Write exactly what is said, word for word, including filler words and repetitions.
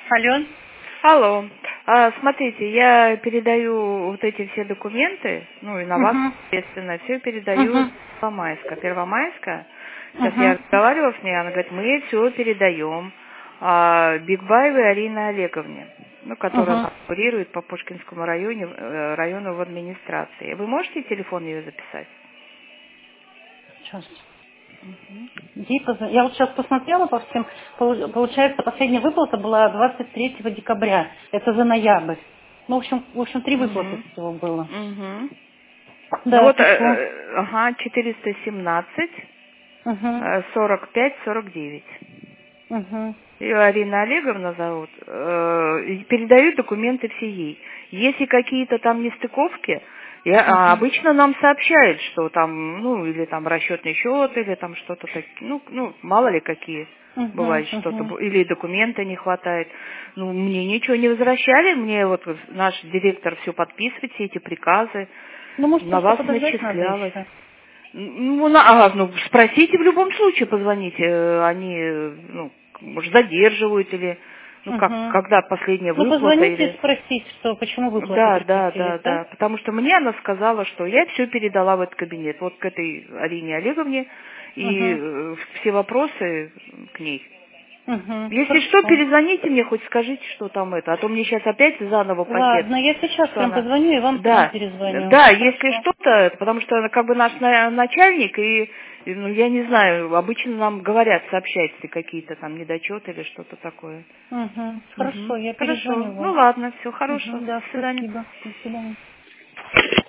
Алло. Алло. А, смотрите, я передаю вот эти все документы, ну и на вас, Угу. естественно, все передаю Угу. Первомайска. Первомайска, сейчас я Угу. разговаривала с ней, она говорит, мы все передаем а, Бигбаевой Арине Олеговне, ну, которая Угу. она курирует по Пушкинскому району, э, району в администрации. Вы можете телефон ее записать? Сейчас. Ей позв- Я вот сейчас посмотрела по всем. Полу- Получается, последняя выплата была двадцать третьего декабря. Это за ноябрь. Ну, в общем, в общем, три выплаты Угу. всего было. Угу. Ну Да, вот, э, пришло. э, ага, четыреста семнадцать, Угу. э, сорок пять, сорок девять. Угу. Ее Арина Олеговна зовут. Э, и передают документы все ей. Если какие-то там нестыковки, я, а, Угу. обычно нам сообщают, что там, ну, или там расчетный счет, или там что-то так, ну, ну, мало ли какие. Угу. Бывает что-то, Угу. бу- или документа не хватает. Ну, мне ничего не возвращали, мне вот наш директор все подписывает, все эти приказы, Ну, может, на просто вас подождать надо начислялось. еще. Ну, на- а, ну, спросите в любом случае, позвоните. Э, Они, э, ну, может, задерживают или, ну, как, Угу. когда последняя Ну, выплата позвоните или... и спросить, что, почему выплаты Да, да, прекратились, да, да? да. Потому что мне она сказала, что я все передала в этот кабинет. Вот к этой Арине Олеговне и Угу. э, все вопросы к ней. Угу. Если что, Хорошо. перезвоните мне, хоть скажите, что там это. А то мне сейчас опять заново пакет. Ладно, я сейчас Что прям она... позвоню и вам потом Да, перезвоню. да, если Хорошо. что-то, потому что она как бы наш на- начальник, и, и, ну, я не знаю, обычно нам говорят, сообщайте какие-то там недочеты или что-то такое. Угу. Мгм. Хорошо, я Хорошо. перезвоню Ну вам. ладно, все хорошо. Угу, да, До свидания. спасибо. До свидания.